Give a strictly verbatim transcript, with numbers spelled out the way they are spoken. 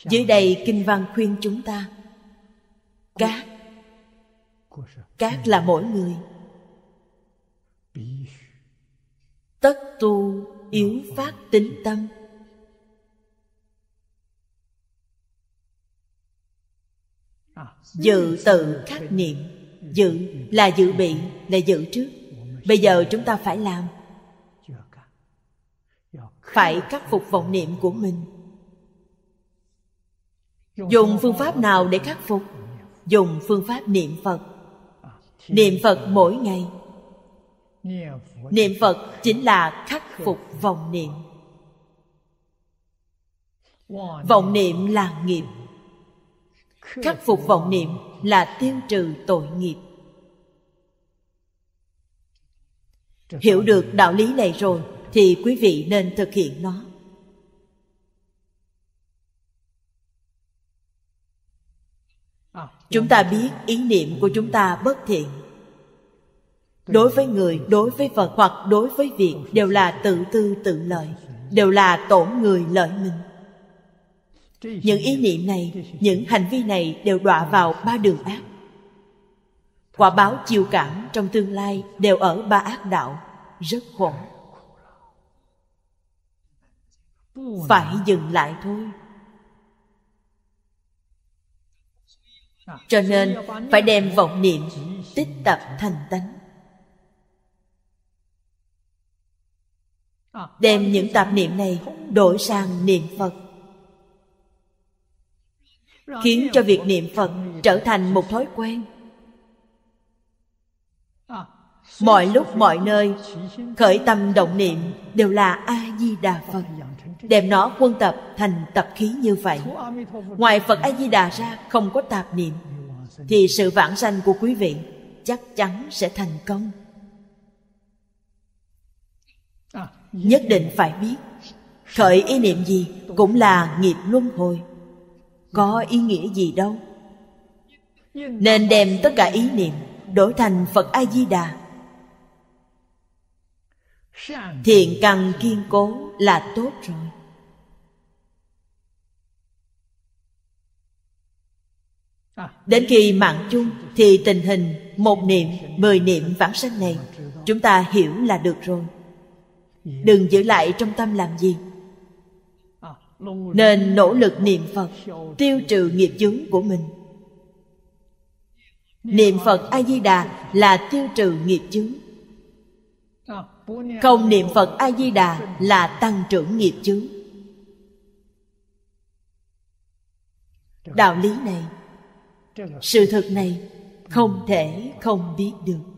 Dưới đây kinh văn khuyên chúng ta: Các Các là mỗi người. Tất tu yếu phát tín tâm. Dự tự khắc niệm. Dự là dự bị, là dự trước. Bây giờ chúng ta phải làm, phải khắc phục vọng niệm của mình. Dùng phương pháp nào để khắc phục? Dùng phương pháp niệm Phật. Niệm Phật mỗi ngày. Niệm Phật chính là khắc phục vọng niệm. Vọng niệm là nghiệp. Khắc phục vọng niệm là tiêu trừ tội nghiệp. Hiểu được đạo lý này rồi thì quý vị nên thực hiện nó. Chúng ta biết ý niệm của chúng ta bất thiện. Đối với người, đối với vật hoặc đối với việc đều là tự tư tự lợi, đều là tổn người lợi mình. Những ý niệm này, những hành vi này đều đọa vào ba đường ác. Quả báo chiêu cảm trong tương lai đều ở ba ác đạo, rất khổ. Phải dừng lại thôi. Cho nên phải đem vọng niệm tích tập thành tánh. Đem những tạp niệm này đổi sang niệm Phật, khiến cho việc niệm Phật trở thành một thói quen. Mọi lúc mọi nơi khởi tâm động niệm đều là A-di-đà Phật. Đem nó quân tập thành tập khí như vậy. Ngoài Phật A-di-đà ra không có tạp niệm, thì sự vãng sanh của quý vị chắc chắn sẽ thành công. Nhất định phải biết, khởi ý niệm gì cũng là nghiệp luân hồi, có ý nghĩa gì đâu. Nên đem tất cả ý niệm đổi thành Phật A-di-đà. Thiện căn kiên cố là tốt rồi. Đến khi mạng chung thì tình hình một niệm, mười niệm vãng sanh này chúng ta hiểu là được rồi. Đừng giữ lại trong tâm làm gì. Nên nỗ lực niệm Phật, tiêu trừ nghiệp chướng của mình. Niệm Phật A-di-đà là tiêu trừ nghiệp chướng. Không niệm Phật A-di-đà là tăng trưởng nghiệp chướng. Đạo lý này, sự thực này không thể không biết được.